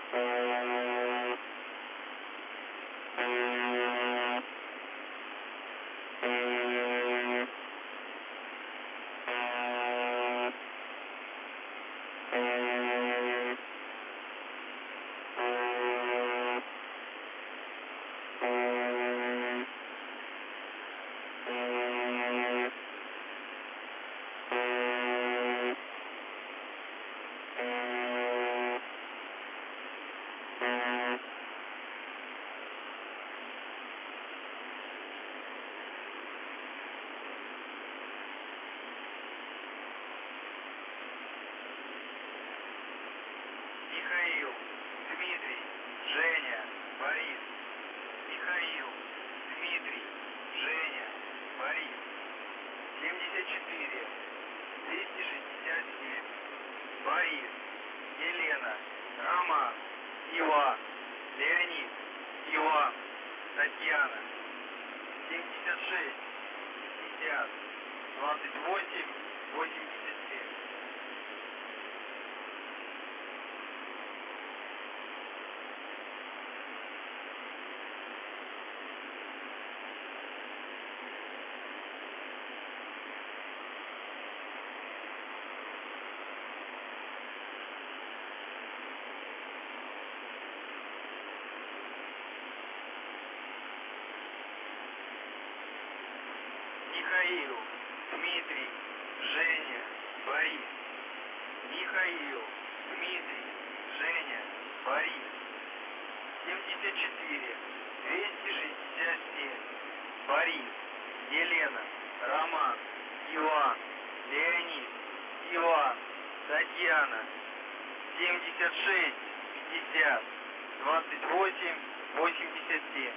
Михаил, Дмитрий, Женя, Борис. Михаил, Дмитрий, Женя, Борис. 74 267. Борис, Елена, Роман, Иван, Леонид, Иван, Татьяна. 76 50 28 87. Михаил, Дмитрий, Женя, Борис. Михаил, Дмитрий, Женя, Борис. 74 267. Борис, Елена, Роман, Иван, Леонид, Иван, Татьяна. 76 50 28 87.